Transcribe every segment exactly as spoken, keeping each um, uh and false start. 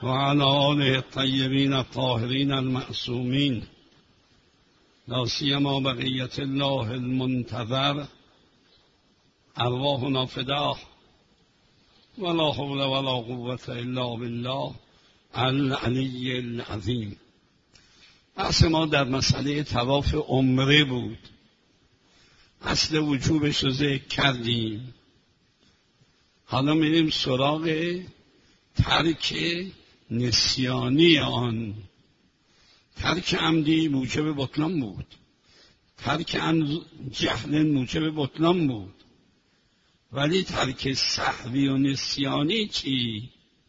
وعلى آله الطيبين الطاهرين المعصومين لا سيما بقية الله المنتظر أرواحنا فداه ولا حول ولا قوة إلا بالله العلی العظیم. بحث ما در مسئله طواف عمره بود. اصل وجوبش رو ذکر کردیم. حالا میریم سراغ ترک نسیانی آن. ترک عمدی موجب بطلان بود، ترک جهل موجب بطلان بود، ولی ترک سهوی و نسیانی چی؟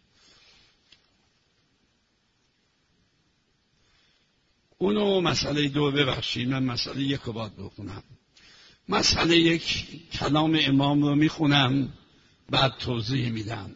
اونو مسئله دو ببخشید، من مسئله یک رو باید بخونم. مسئله یک کلام امام رو میخونم بعد توضیح میدم.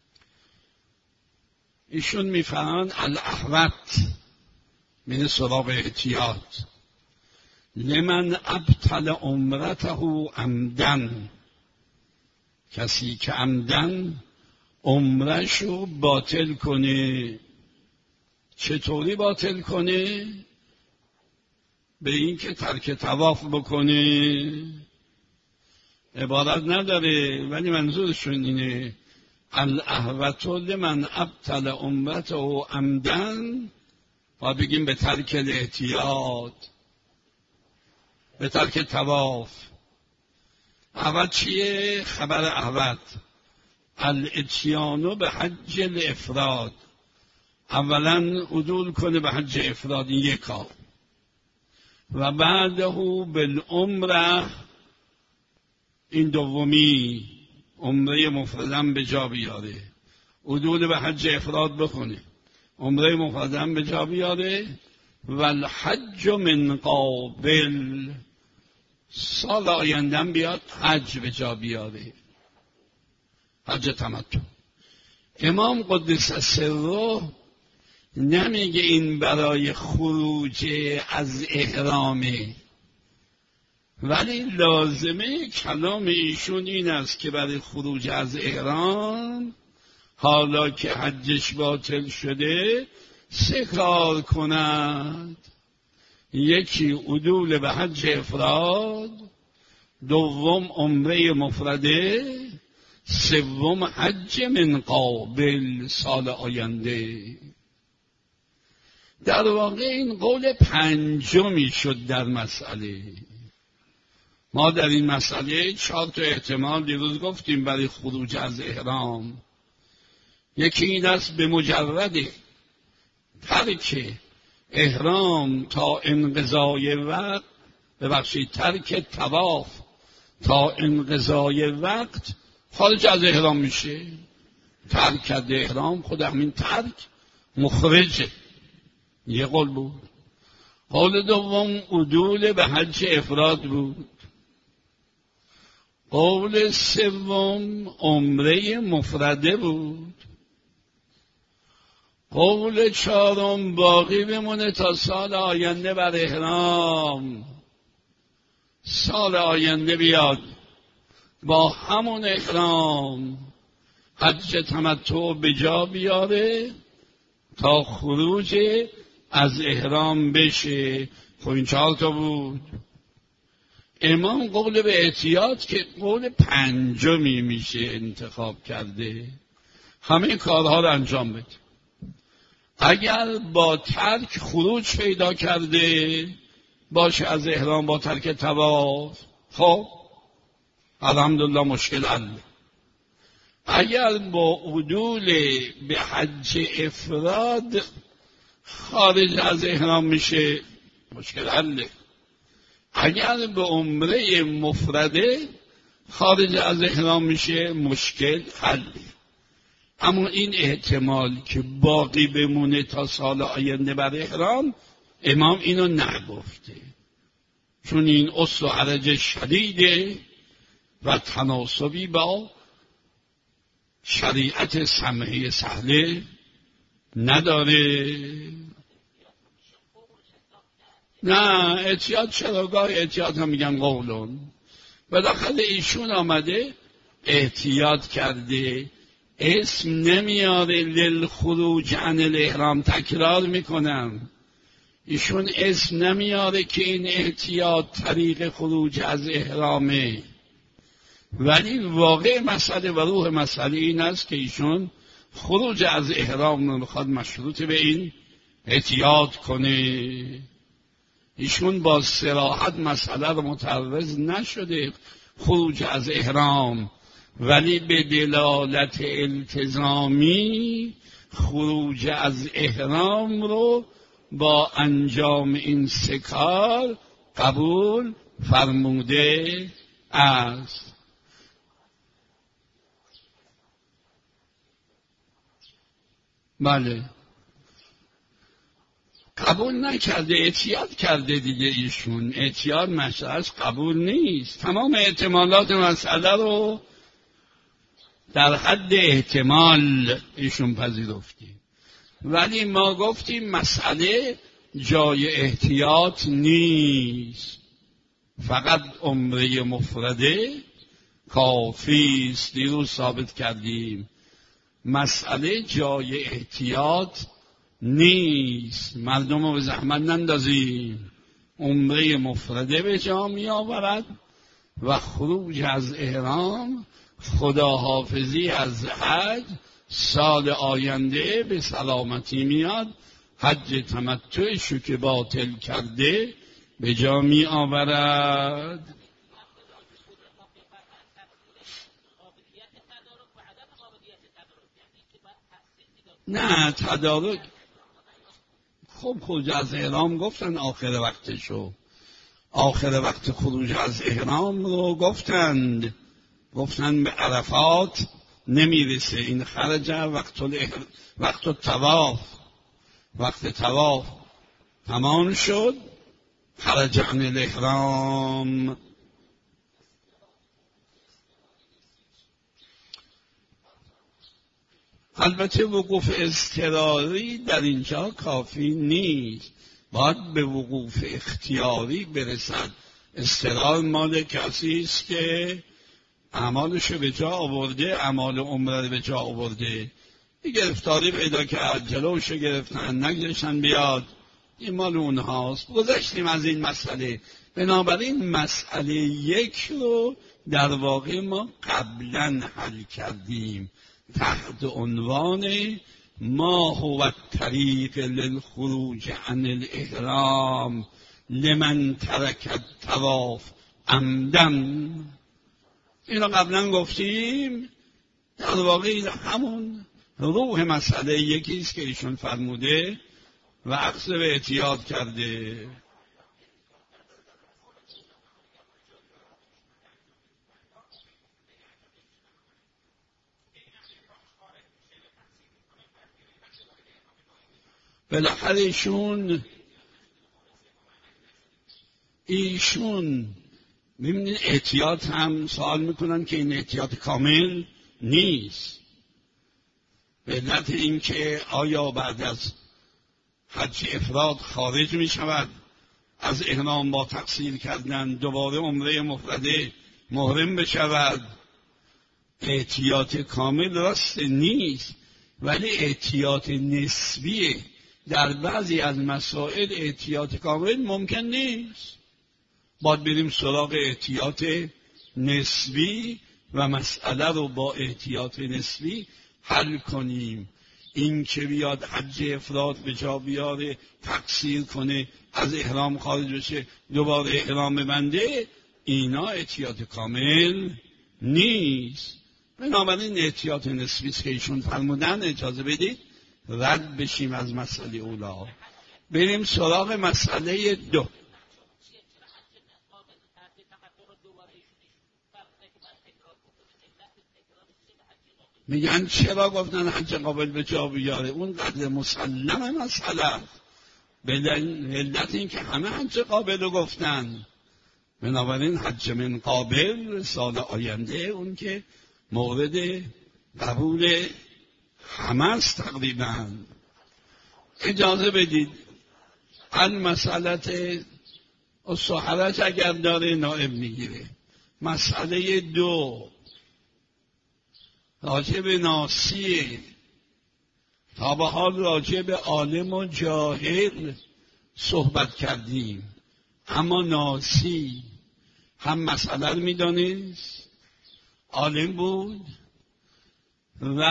ایشون میفرمان الاحوط من سراغ احتیاط لمن ابطل عمرته عمدن، کسی که عمدن عمرشو باطل کنه. چطوری باطل کنه؟ به این که ترک طواف بکنه. عبارت نداره ولی منظورشون اینه الاحوط لمن ابطل عمرته عمدن، و بگیم به ترک الاحتیاط، به ترک طواف. احوط چیه؟ خبر احوط الاتیانو به حج الافراد، اولا عدول کنه به حج افراد، این یک کار، و بعده بالعمره، این دومی عمره مفردم به جا بیاره. عدول به حج افراد بکنه، عمره مفردم به جا بیاره. و الحج من قابل، سال آیندم بیاد حج به جا بیاره، حج تمتع. امام قدس سره نمیگه این برای خروج از احرامه، ولی لازمه کلام ایشون این است که برای خروج از احرام، حالا که حجش باطل شده، سه کار کند. یکی عدول به حج افراد، دوم عمره مفرده، سوم حج من قابل، سال آینده. در واقع این قول پنجمی شد در مسئله. ما در این مسئله چهار تا احتمال دیروز گفتیم برای خروج از احرام. یکی این است به مجرد ترک احرام تا انقضای وقت، ببخشید ترک طواف تا انقضای وقت خارج از احرام میشه. ترک کرده احرام، خود همین ترک مخرجه. یه قول بود. قول دوم عدول به حج افراد بود. قول سوم عمره مفرده بود. قول چهارم باقی بمونه تا سال آینده بر احرام. سال آینده بیاد با همون احرام حج تمتع به جا بیاره تا خروج از احرام بشه. خب این چهار تا بود. امام قول به احتیاط که قول پنجمی میشه انتخاب کرده. همه کارها رو انجام بده. اگر با ترک خروج پیدا کرده باشه از احرام با ترک طواف، خب الحمدلله مشکل حل. اگر با عدول به حج افراد خارج از احرام میشه، مشکل حل. اگر به عمره مفرده خارج از احرام میشه، مشکل حل. اما این احتمال که باقی بمونه تا سال آینده بر احرام، امام اینو نگفته، چون این اصل و حرج شدیده و تناسبی با شریعت سمحه سهله نداره. نه احتیاط چرا؟ گاه احتیاط هم میگن قولون. و داخل ایشون آمده احتیاط کرده، اسم نمیاره للخروج عن الاحرام. تکرار میکنم، ایشون اسم نمیاره که این احتیاط طریق خروج از احرامه، ولی واقع مسئله و روح مسئله این است که ایشون خروج از احرام رو میخواد مشروط به این احتیاط کنه. ایشون با صراحت مسئله رو متعرض نشده خروج از احرام، ولی به دلالت التزامی خروج از احرام رو با انجام این سه کار قبول فرموده است. بله، قبول نکرده، اعتیاد کرده دیگه. ایشون اعتیاد مسئلهش قبول نیست. تمام احتمالات مسئله رو در حد احتمال ایشون پذیرفتیم، ولی ما گفتیم مسئله جای احتیاط نیست، فقط عمره مفرده کافی است. دیروز ثابت کردیم مسئله جای احتیاط نیست. مردم رو به زحمت نندازیم، عمره مفرده به جا می آورد و خروج از احرام، خداحافظی از حج، سال آینده به سلامتی میاد، حج تمتعشو که باطل کرده به جا می آورد. نه تدارک، خب خروج از احرام گفتن آخر وقتشو، آخر وقت خروج از احرام رو گفتند، گفتن به عرفات نمیرسه. این خرج وقت الاحر... وقت الطواف، وقت طواف تمام شد، خرج عن الاحرام. البته وقوف اضطراری در اینجا کافی نیست، باید به وقوف اختیاری برسد. اضطرار مال کسی است که اعمالش به جا آورده، اعمال عمره به جا آورده، این گرفتاری پیدا کرد، جلوش گرفتن، نگذاشتن بیاد، این مال اونهاست. گذشتیم از این مسئله. بنابراین مسئله یک رو در واقع ما قبلا حل کردیم تحت عنوان ما هو الطریق للخروج عن الاحرام لمن ترک الطواف عمدا. اینو قبلا گفتیم. در واقع همون روح مسئله یکیست که ایشون فرموده و عکس به احتیاط کرده. بالاخره ایشون ایشون میبینید احتیاط هم سوال میکنن که این احتیاط کامل نیست، به علت این که آیا بعد از حج افراد خارج میشود از احرام با تقصیر کردن دوباره عمره مفرده محرم بشود. احتیاط کامل راست نیست، ولی احتیاط نسبیه. در بعضی از مسائل احتیاط کامل ممکن نیست، باید بریم سراغ احتیاط نسبی و مسئله رو با احتیاط نسبی حل کنیم. این که بیاد حج افراد به جا بیاره، تقصیر کنه، از احرام خارج بشه، دوباره احرام ببنده، اینا احتیاط کامل نیست. بنابراین احتیاط نسبی که ایشون فرمودن اجازه بدید رد بشیم از مسئله اولا، بریم سراغ مسئله دو. میگن چرا گفتن حج قابل به جا بیاره؟ اون قدر مسلم مسئله، به علت این که همه حج قابل رو گفتن. بنابراین حج من قابل سال آینده اون که مورد قبول همه است تقریبا. اجازه بدید ان مسئلت السحرج اگر داره نائب میگیره. مسئله دو، راجع به ناسی، تا به حال راجع به عالم و جاهل صحبت کردیم، اما ناسی هم مسئله رو میدانست، عالم بود و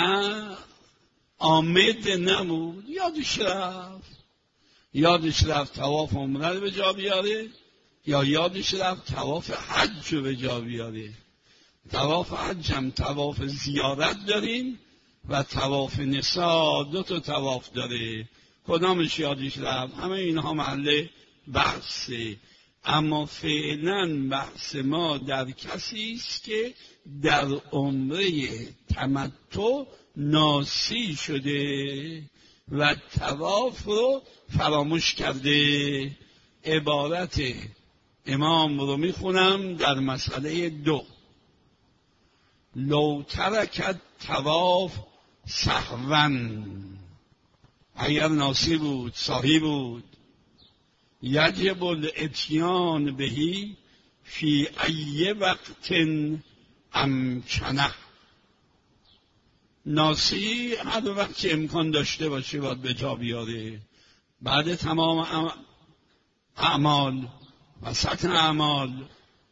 عامد نمود، یادش رفت یادش رفت طواف عمره رو به جا بیاره، یا یادش رفت طواف حج رو به جا بیاره. طواف حج هم طواف زیارت داریم و طواف نساء دو تا طواف داره، کدامش یادش رفت؟ همه اینها محل بحثه. اما فعلا بحث ما در کسی است که در عمره تمتع ناسی شده و طواف رو فراموش کرده. عبارت امام رو میخونم در مسئله دو: لو ترکت طواف سهوا، اگر ناسی بود، ساهی بود، یجب الاتیان بهی فی ای وقت امکنه. ناسی هر وقت که امکان داشته باشه باید به جا بیاره، بعد تمام اعمال و سطح اعمال.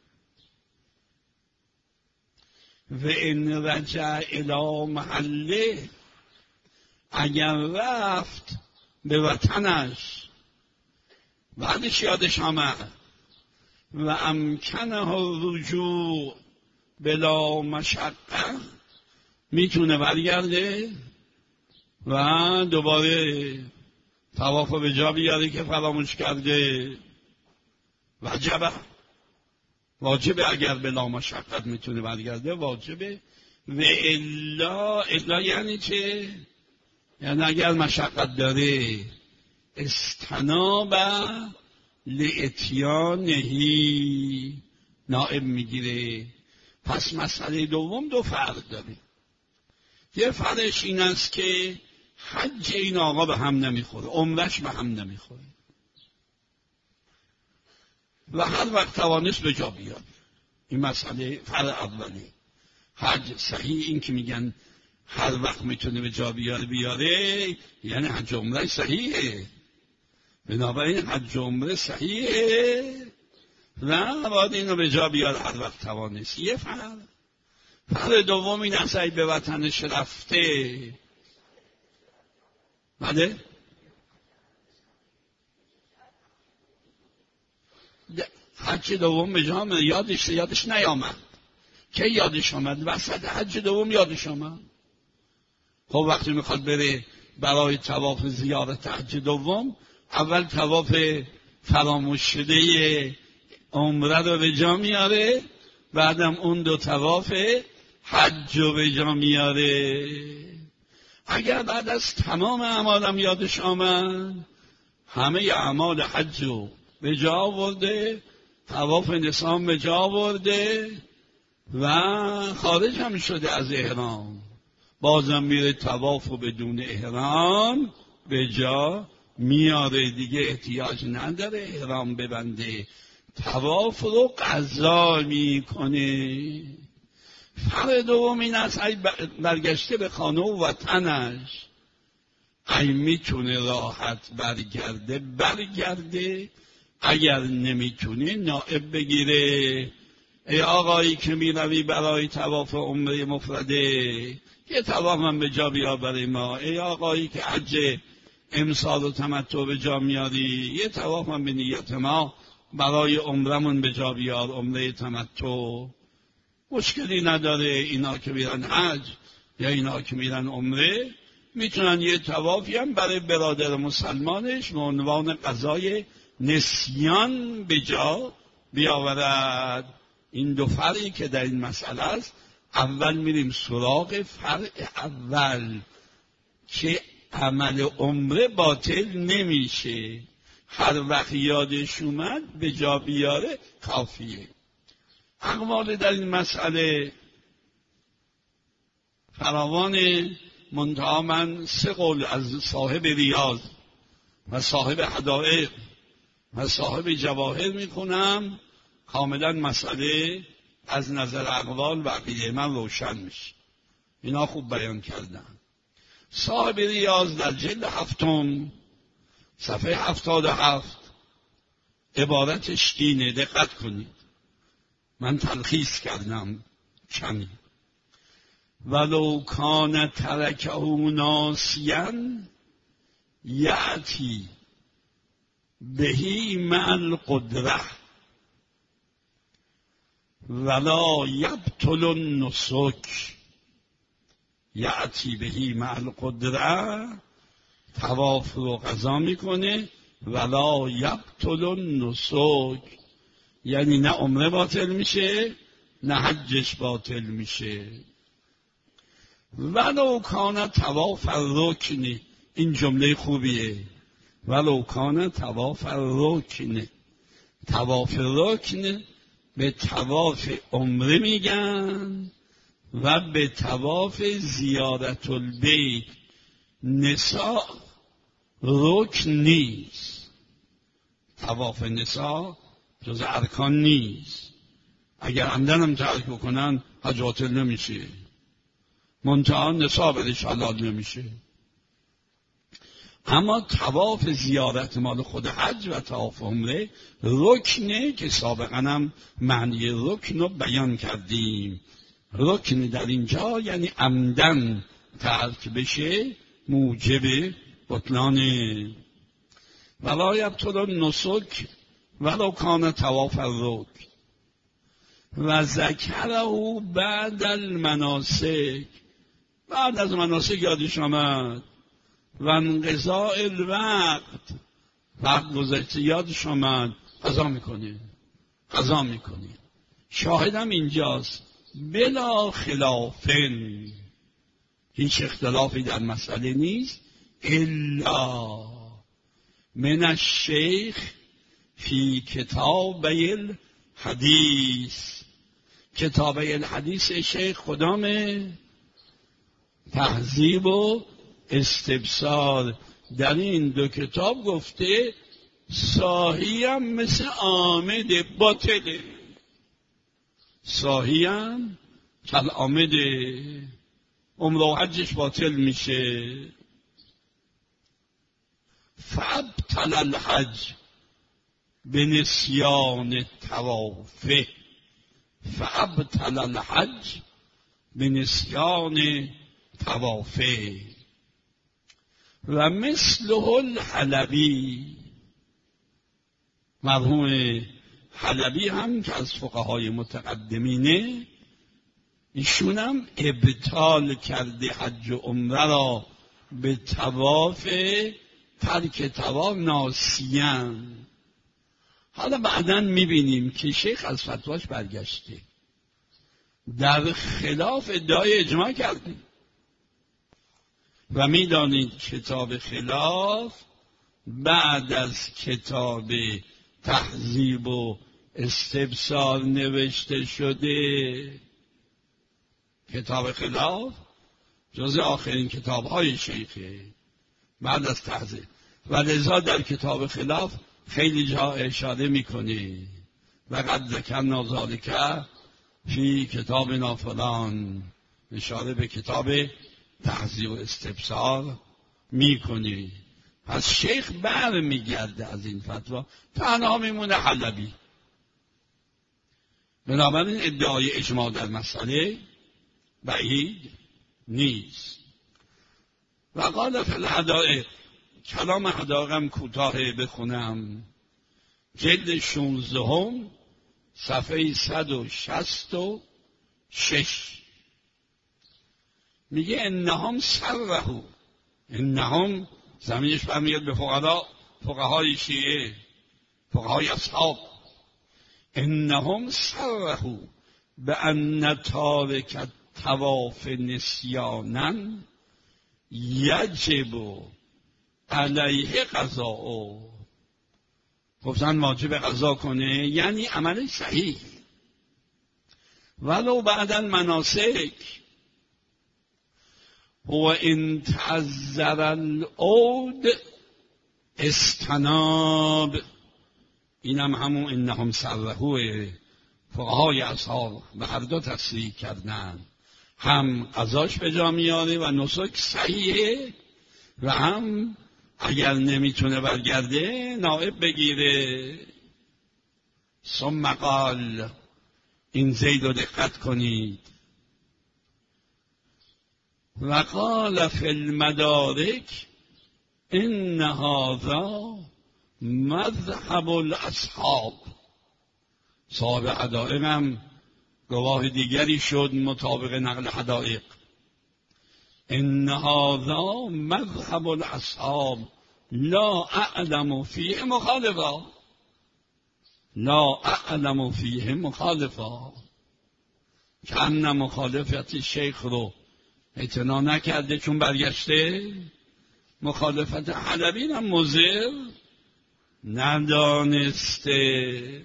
و ان رجع الی محله، اگر رفت به وطنش بعدش یادش آمد و امکنه رجوع بلا مشقه، میتونه برگرده و دوباره طواف به جا بیاره که فراموش کرده. وجبه، واجبه، اگر بلا مشقت میتونه برگرده واجبه. و الا، الا یعنی چه؟ یعنی اگر مشقت داره استناب لاتیانهی، نائب میگیره. پس مسئله دوم دو فرق داره. یه فرقش این است که حج این آقا به هم نمیخوره، عمرش به هم نمیخوره و هر وقت توانست به جا بیاد. این مسئله فرق اولی. حج صحیح، این که میگن هر وقت میتونه به جا بیاره بیاره، یعنی حج عمره صحیحه، بنابراین حج عمره صحیحه و باید اینو به جا بیاره هر وقت توانست. یه فرق. فرق دوم این است به وطنش رفته، بله، حج دوم به جا یادش یادش نیامد. که یادش آمد؟ وسط حج دوم یادش آمد. خب وقتی میخواد بره برای طواف زیارت حج دوم، اول طواف فراموش شده عمره رو به جا میاره، بعدم اون دو طواف حج رو به جا میاره. اگر بعد از تمام اعمالم یادش آمد، همه اعمال حج رو به جا آورده، طواف نسام به جا آورده و خارج هم شده از احرام، بازم میره طواف رو بدون احرام به جا میاره، دیگه احتیاج نداره احرام ببنده، طواف رو قضا میکنه. فرق دوم این است ای برگشته به خانه و وطنش، ای میتونه راحت برگرده برگرده، اگر نمیتونه نائب بگیره. ای آقایی که میروی برای طواف عمره مفرده، یه طواف هم به جا بیار برای ما. ای آقایی که حج امسال و تمتع به جا میاری، یه طواف هم به نیت ما برای عمرمون به جا بیار، عمره تمتع. مشکلی نداره. اینا که میرن حج یا اینا که میرن عمره میتونن یه طوافی هم برای برادر مسلمانش به عنوان قضای نسیان به جا بیاورد. این دو فرقی که در این مسئله است. اول میریم سراغ فرق اول که عمل عمره باطل نمیشه، هر وقت یادش اومد به جا بیاره کافیه. اقوال در این مسئله فراوان، منتها من سه قول از صاحب ریاض و صاحب حدائق و صاحب جواهر میکنم، کاملا مسئله از نظر اقوال و عقیده من روشن میشه. اینا خوب بیان کردن. صاحب ریاض در جلد هفتم صفحه هفتاد و هفت عبارتش اینه، دقت کنید، من تلخیص کردم کمی. ولو کان ترکه ناسیا یأتی بهی مع القدره ولا یبطل النسک. یأتی بهی مع القدره، طواف رو قضا میکنه، ولا یبطل النسک، یعنی نه عمره باطل میشه نه حجش باطل میشه. ولو کان طواف الرکن، این جمله خوبیه، ولو کان طواف الرکن. طواف رکن به طواف عمره میگن و به طواف زیارت البیت. نساء رکن نیست، طواف نساء جز ارکان نیست. اگر عمدن هم ترک بکنن حج باطل نمیشه، منتها نساء برش حلال نمیشه. اما طواف زیارت مال خود حج و طواف عمره رکنه که سابقا هم معنی رکن رو بیان کردیم. رکن در اینجا یعنی عمدن ترک بشه موجب بطلانه. ولا یبطل النسک ولو کان طواف الرکن و ذکره بعد المناسک. بعد از مناسک یادش آمد و انقضاء الوقت، وقت گذشته یادش آمد، قضا میکنه قضا میکنه. شاهدم اینجاست بلا خلافن، هیچ اختلافی در مسئله نیست، الا من الشیخ فی کتابه الحدیث. کتابه الحدیث شیخ کدامه؟ تهذیب و استبصار. در این دو کتاب گفته صاحی هم مثل آمد باطله، صاحی هم کل آمده، عمره و حجش باطل میشه. فابطل الحج به نسیان طوافه، فابطل الحج به نسیان طوافه. و مثله الحلبی، مرحوم حلبی هم که از فقهای متقدمینه، ایشون هم ابطال کرده حج و عمره را به طواف، ترک طواف ناسیان. حالا بعداً میبینیم که شیخ از فتواش برگشته، در خلاف ادعای اجماع کرده و میدانید کتاب خلاف بعد از کتاب تهذیب و استبصار نوشته شده. کتاب خلاف جز آخرین کتاب‌های شیخه بعد از تهذیب، و لذا در کتاب خلاف خیلی جا اشاره میکنه و قد ذکرنا ذلک فی کتاب فلان، اشاره به کتاب تهذیب و استبصار میکنه. پس شیخ بر میگرده از این فتوا، تنها میمونه حلبی. بنابراین ادعای اجماع در مسئله بعید نیست. و قال فی الحدائق، کلام حدائقم کوتاه بخونم، جلد شانزدهم صفحه صد و شصت و شش میگه انهم سرهو، انهم زمینش برمیاد به فقها، فقهای شیعه، فقهای اصحاب. انهم سرهو به ان تارک طواف نسیانا یجب علیه قضاء. گفتن واجب قضا کنه، یعنی عمل صحیح. ولو بعد المناسک و ان تعذر العود استناب. اینم همون انهم سرهوه فقهای اصحاب به هر دو تصریح کردن. هم قضاش به جا میاره و نسک صحیحه و هم اگر نمیتونه برگرده نائب بگیره. ثم قال، این زید رو دقت کنید، و قال فی المدارک ان هذا مذهب الاصحاب. صاحب حدائق هم گواه دیگری شد مطابق نقل حدائق. ان هذا مذهب الاصحاب لا اعلم فیه مخالفا، لا اعلم فیه مخالفا. که ان مخالفت شیخ رو اعتنا نکرده چون برگشته، مخالفت حلبی هم مضر ندانسته.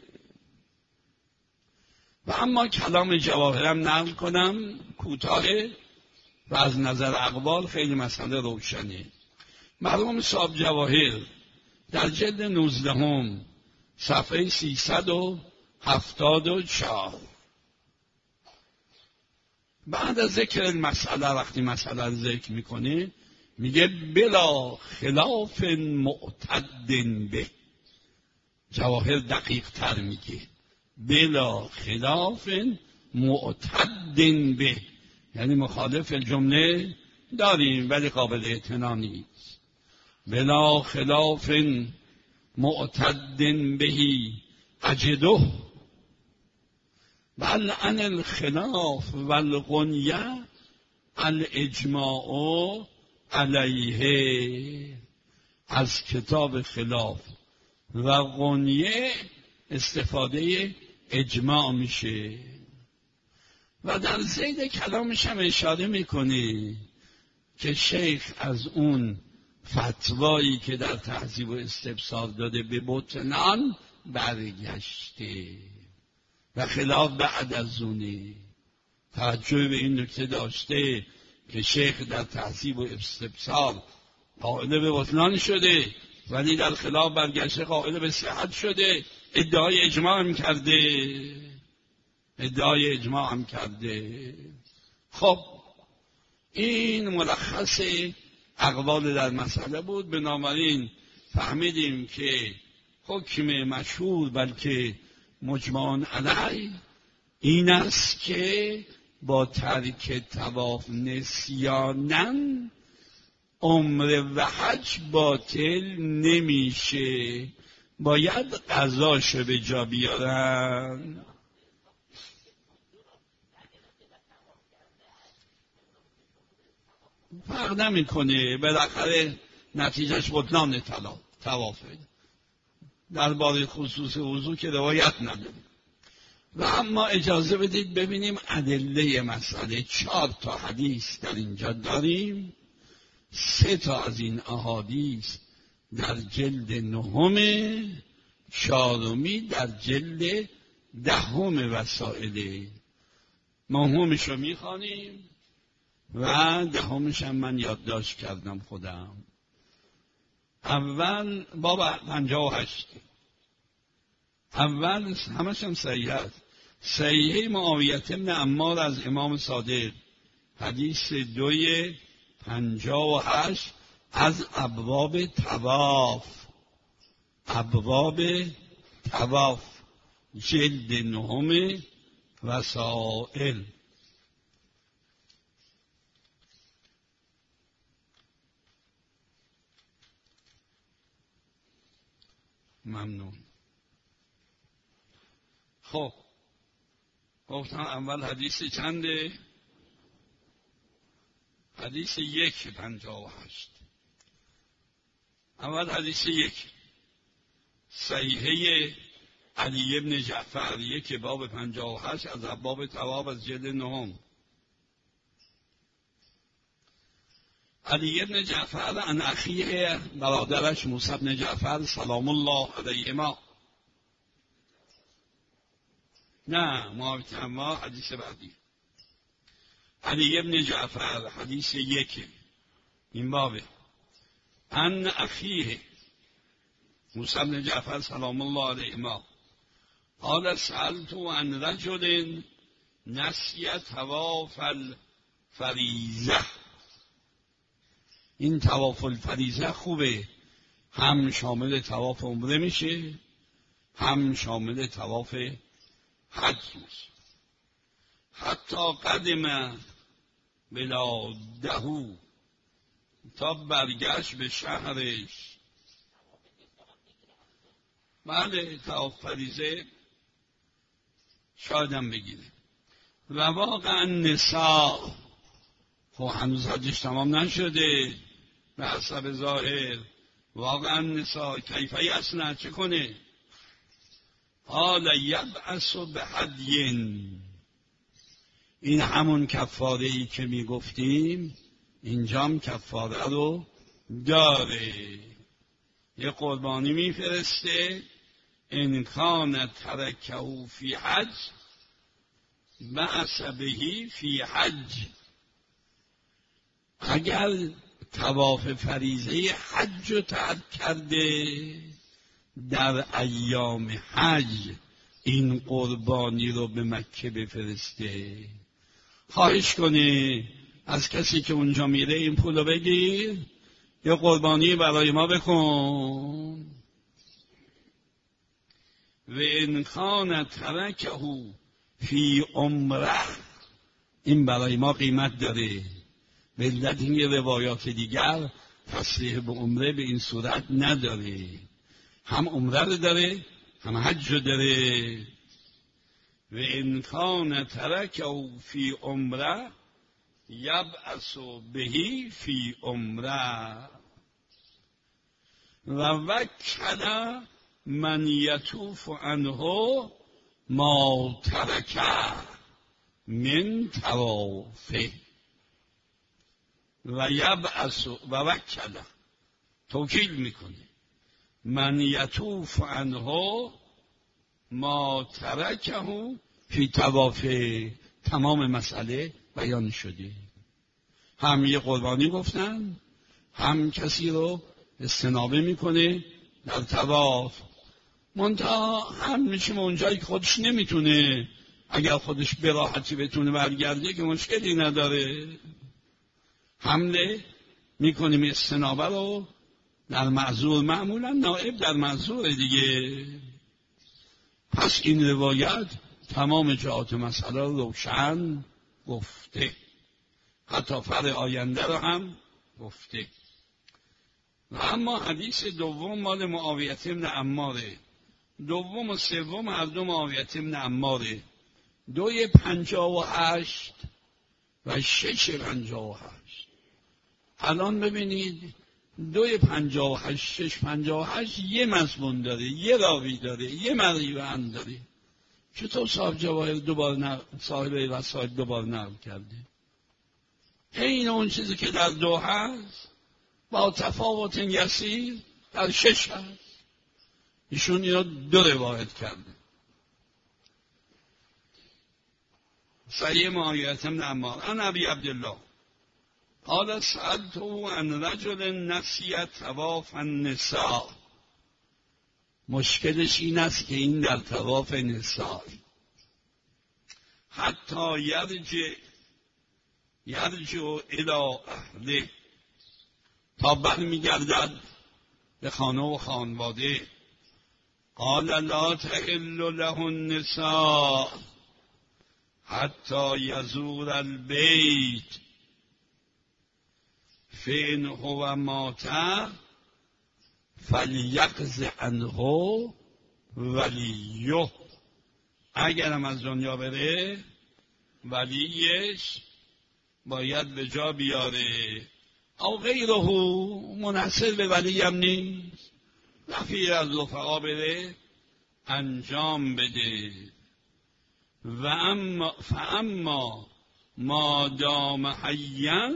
و اما کلام جواهرم نقل کنم کوتاه و از نظر اقوال خیلی مسئله روشنه. مرحوم صاحب جواهر در جلد نوزدهم صفحه سیصد و هفتاد و چهار بعد از ذکر المسئله، وقتی مسئله رو ذکر میکنه میگه بلا خلاف معتد به. جواهر دقیق تر میگه بلا خلاف معتد به، یعنی مخالف جمله داریم ولی قابل اعتنا نیست. بلا خلاف معتد بهی اجده بل عن الخلاف والغنیه الاجماع علیه. از کتاب خلاف و غنیه استفاده اجماع میشه. و در زید کلامش هم اشاره میکنه که شیخ از اون فتوایی که در تهذیب و استبصار داده به بطلان برگشته و خلاف بعد از اونه. توجه به این نکته داشته که شیخ در تهذیب و استبصار قائل به بطلان شده ولی در خلاف برگشته قائل به صحت شده، ادعای اجماع هم کرده ادعای اجماع هم کرده. خب این ملخص اقوال در مسئله بود. بنابراین فهمیدیم که حکم مشهور بلکه مجمع علیه این است که با ترک طواف نسیاناً عمره و حج باطل نمیشه، باید قضاشو به جا بیارن. فرق نمیکنه، بالاخره نتیجهش بطلان طوافه. درباره خصوص وضو که روایت نداره. و اما اجازه بدید ببینیم ادله مسئله. چهار تا حدیث در اینجا داریم، سه تا از این احادیث در جلد نهم، چهارمی در جلد دهم وسائل. نهمش رو میخوانیم و دهمش هم من یادداشت کردم خودم. اول باب پنجاه و هشت، اول همش هم صحیح است. صحیح معاویه بن عمار از امام صادق، حدیث دوی پنجاه و هشت از ابواب طواف، ابواب طواف جلد نهم وسائل. ممنون. خب گفتم اول حدیث چنده؟ حدیث یک پنجاه و هشت. اول حدیث یک صحیحه علی ابن جعفر، یک باب پنجاه و هشت از ابواب طواف از جلد نهم. علی ابن جعفر عن اخیه، برادرش موسی بن جعفر سلام الله علیهما. نه معاویه بن عمار حدیث بعدی. علی ابن جعفر حدیث یک این بابه. عن اخیه موسی بن جعفر سلام الله علیهما قال سألت عن رجل نسی طواف فریضه. این طواف الفریضه خوبه، هم شامل طواف عمره میشه، هم شامل طواف حج میشه. حتی قدم بلادهو، تا برگشت به شهرش. بله طواف فریضه شایدم بگیره. و واقعا نساء، خب هنوز حجش تمام نشده به حسب ظاهر. واقعا نساء کیفه یصنع، چه کنه؟ قال یبعث بهدین. این همون کفاره ای که می گفتیم اینجام کفاره رو داره. یه قربانی می فرسته، ان کان ترکه فی حج بعث بهی فی حج. اگر طواف فریضه حج رو ترک کرده در ایام حج، این قربانی رو به مکه بفرسته، خواهش کنه از کسی که اونجا میره این پول رو بگیر، یه قربانی برای ما بکن. و ان کان ترکه فی عمره، این برای ما قیمت داره. به علت این یه روایات دیگر تصریح به عمره به این صورت نداره، هم عمره رو داره هم حج رو داره. و ان کان ترکه فی عمره یبعث بهی فی عمره. و وکل من یطوف عنه ما ترکه من طوافه. و یبعث و وکل، توکیل میکنه، من یطوف عنه ما ترکه فی طوافه. تمام مسئله بیان شده. هم یه قربانی گفتن، هم کسی رو استنابه میکنه در طواف. منتها هم میشیم اونجایی که خودش نمیتونه، اگر خودش به راحتی بتونه برگرده که مشکلی نداره، حمله میکنیم استنابه رو در معذور. معمولا نائب در معذور دیگه. پس این روایت تمام جهات مسئله رو روشن گفته، حتی فرع آینده رو هم گفته. و اما حدیث دوم مال معاویه بن عماره، دوم و سوم هر دو معاویه بن عماره، دوی پنجاه و هشت و شش پنجاه و هشت. الان ببینید دوی پنجاه و هشت شش پنجاه و هشت یه مضمون داره، یه راوی داره، یه مریوان داره. چطور صاحب جواهر دوباره نقل، صاحب وسائل دوباره نقل کرده؟ این اون چیزی که در دو هست با تفاوت یسیر در شش هست. ایشون اینا دو روایت کرده. صحیح معاویه بن عمار عن ابی عبدالله قال سألته عن رجل نسی طواف النساء. مشکلش این است که این در طواف نساء حتی یرجع یرجع الی اهله، تا برمیگردد به خانه و خانواده. قال لا تحل له النساء حتی یزور البیت فإن هو مات فلیقض عنه ولیه. اگرم از دنیا بره ولیش باید به جا بیاره. او غیره منحصر به ولی هم نیست، رفیع از رفقا بره انجام بده. و اما فاما ما دام حیا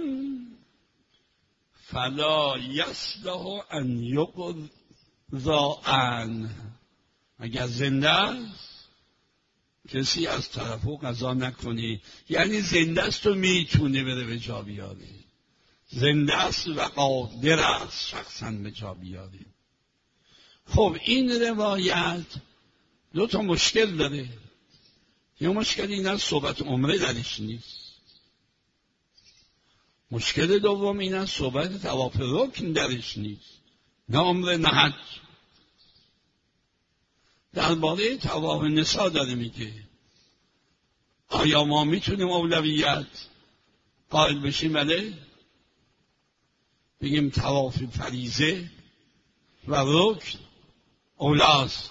فلا یصلح ان یقضی عنه. اگر زنده است کسی از طرفو قضا نکنی، یعنی زنده است و میتونه بره به جا بیاره، زنده است و قادر است شخصا به جا بیاره. خب این روایت دو تا مشکل داره. یه مشکل این است صحبت عمره درش نیست. مشکل دوم این است صحبت طواف رکن درش نیست، نه عمره نه حج. درباره طواف نساء داره میگه آیا ما میتونیم اولویت قائل بشیم؟ بله، بگیم طواف فریضه و رکن اولاست.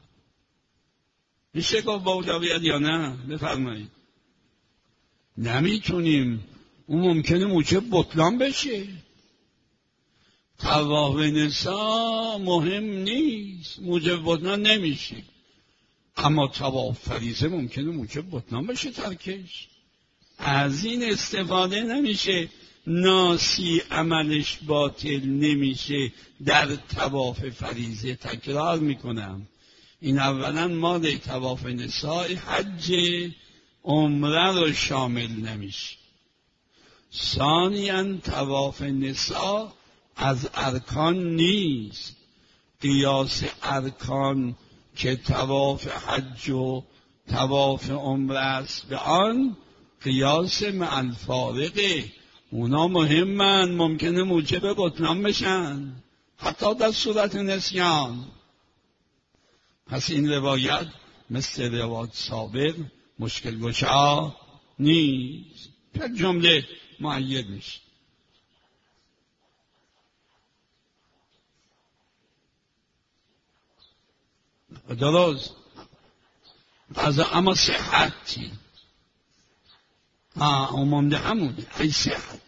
میشه گفت با اولویت یا نه؟ بفرمایید. نمیتونیم، اون ممکنه موجب بطلان بشه. طواف نساء مهم نیست، موجب بطلان نمیشه، اما طواف فریضه ممکنه موجب بطلان بشه ترکش. از این استفاده نمیشه ناسی عملش باطل نمیشه در طواف فریضه. تکرار میکنم این اولا مال طواف نساء حج عمره رو شامل نمیشه. ثانیاً طواف نساء از ارکان نیست. قیاس ارکان که طواف حج و طواف عمره است به آن قیاس مع الفارقه. اونا مهمن، ممکنه موجب بطلان بشن حتی در صورت نسیان. پس این روایت مثل روایت سابق مشکل گشا نیست، یک جمله مؤید میشه. درست از اما صحتی ها امامده همونه. ای صحت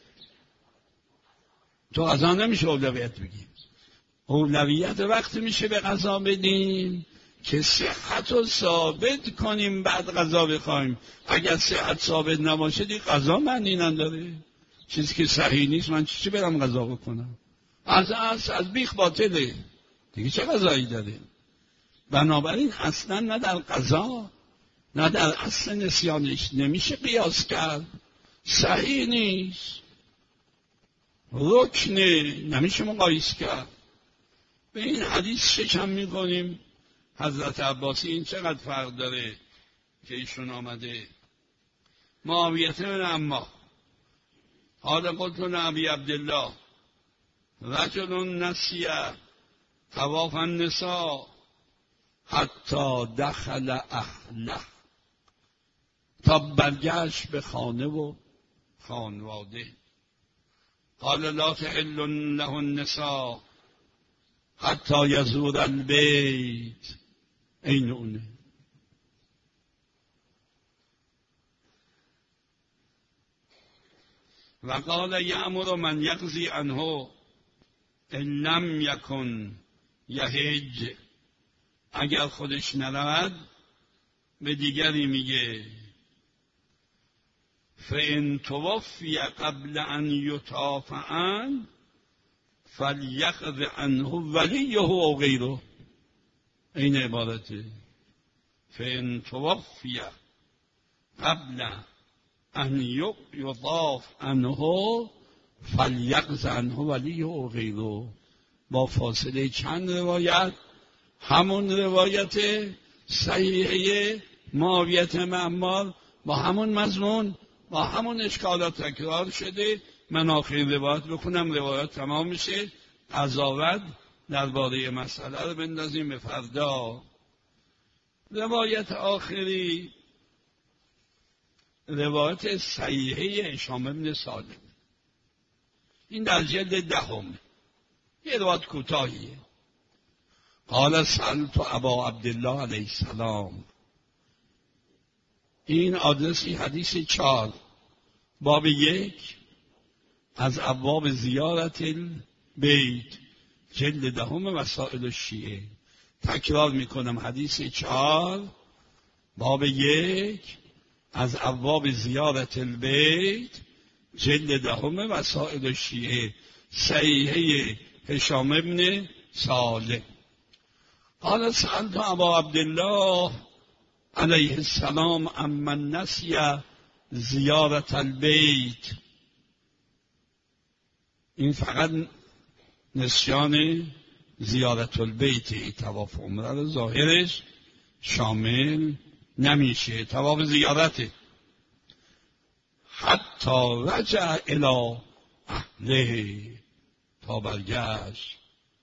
تو قضا نمیشه اولویت بگیم. اولویت وقتی میشه به قضا بدیم که صحت رو ثابت کنیم بعد قضا بخوایم. اگر صحت ثابت نباشه دیگه قضا معنی نداره. چیزی که صحیح نیست من چی برم قضا بکنم؟ از از از بیخ باطله دیگه، چه قضایی داره؟ بنابراین اصلا نه در قضا نه در اصل نسیانش نمیشه قیاس کرد، صحیح نیست، رکنه نمیشه مقایس کرد. به این حدیث شکم میکنیم حضرت عباسی این چقدر فرق داره که ایشون آمده معاویه بن عمار حال قلت لابی عبدالله رجل نسی طواف النساء حتی دخل اهله، تا برگشت به خانه و خانواده. قال لا تحل له النساء حتی یزور البیت. این اونه. و قال یأمر من یقضی عنه ان لم یکن یحج. اگر خودش نرود به دیگری میگه فإن توفی قبل ان یطاف عنه فلیقض عنه ولیه او غیره. این عبارته. فإن توفی قبل ان یطاف عنه فلیقض عنه ولیه او غیره. با فاصله چند روایت همون روایت صحیحه معاویه بن عمار با همون مضمون با همون اشکالات تکرار شده. من آخرین روایت بکنم روایت تمام میشه، قضاوت درباره مسئله رو بندازیم به فردا. روایت آخری روایت صحیحه هشام بن سالم، این در جلد دهم، یه روایت کوتاهیه. قال سألت ابا عبدالله علیه السلام. این آدرسی حدیث چار باب یک از ابواب زیارت البیت جلد دهم مسائل الشیعه. تکرار میکنم حدیث چار باب یک از ابواب زیارت البیت جلد دهم مسائل الشیعه، صحیحه هشام بن سالم. قال سألت ابا عبدالله علیه السلام امن نسی زیارت البیت. این فقط نسیان زیارت البیت، طواف عمره رو ظاهرش شامل نمیشه، طواف زیارته. حتی رجع الی اهله تا برگشت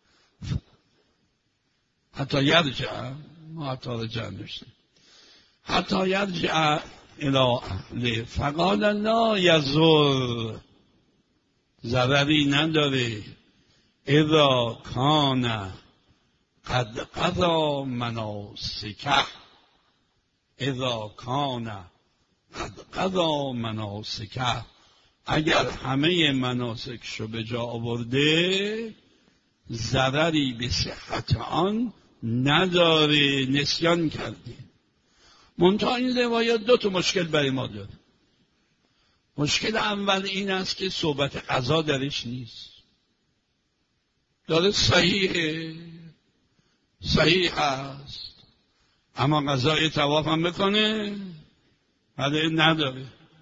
حتی یرجع، ما حتی رجع نوشتیم، حتی یرجع الى اهله فقال لا یضر، ضرری نداره، اذا کان قد قضا مناسکه، اذا کان قد قضا مناسکه، اگر همه مناسکشو به جا آورده ضرری به صحت آن نداره، نسیان کرده. منتها این روایات دو تا مشکل برای ما داره. مشکل اول این است که صحبت قضا درش نیست. داره صحیحه، صحیح هست، اما قضای طواف هم بکنه بله نداره.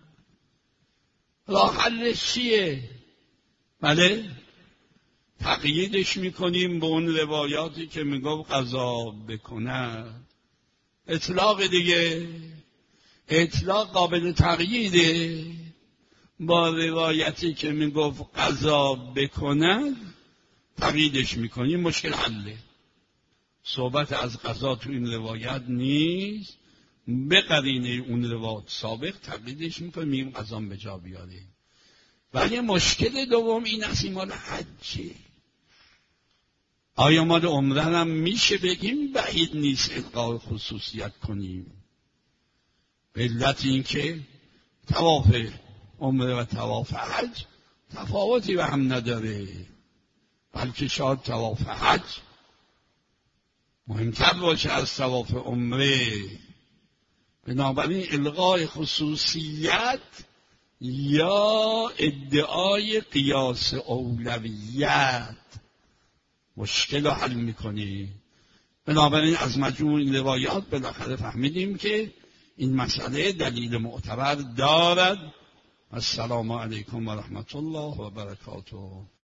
راه حلش چیه؟ بله تقییدش میکنیم به اون روایاتی که میگفت قضا بکند. اطلاق دیگه، اطلاق قابل تقییده با روایتی که میگفت قضا بکند، تقییدش میکنیم، مشکل حله. صحبت از قضا تو این روایت نیست، به قرینه اون روایت سابق تقییدش میکنیم، میگیم قضا به جا بیاره. ولی مشکل دوم این است، این مال حجه. آیا مال عمره هم میشه بگیم؟ بعید نیست الغای خصوصیت کنیم. به علت این که طواف عمره و طواف حج تفاوتی به هم نداره، بلکه شاید طواف حج مهمتر باشه از طواف عمره. بنابراین الغای خصوصیت یا ادعای قیاس اولویت مشکل رو حل میکنه. بنابراین از مجموع این روایات بالاخره فهمیدیم که این مسئله دلیل معتبر دارد. السلام علیکم و رحمت الله و برکاته.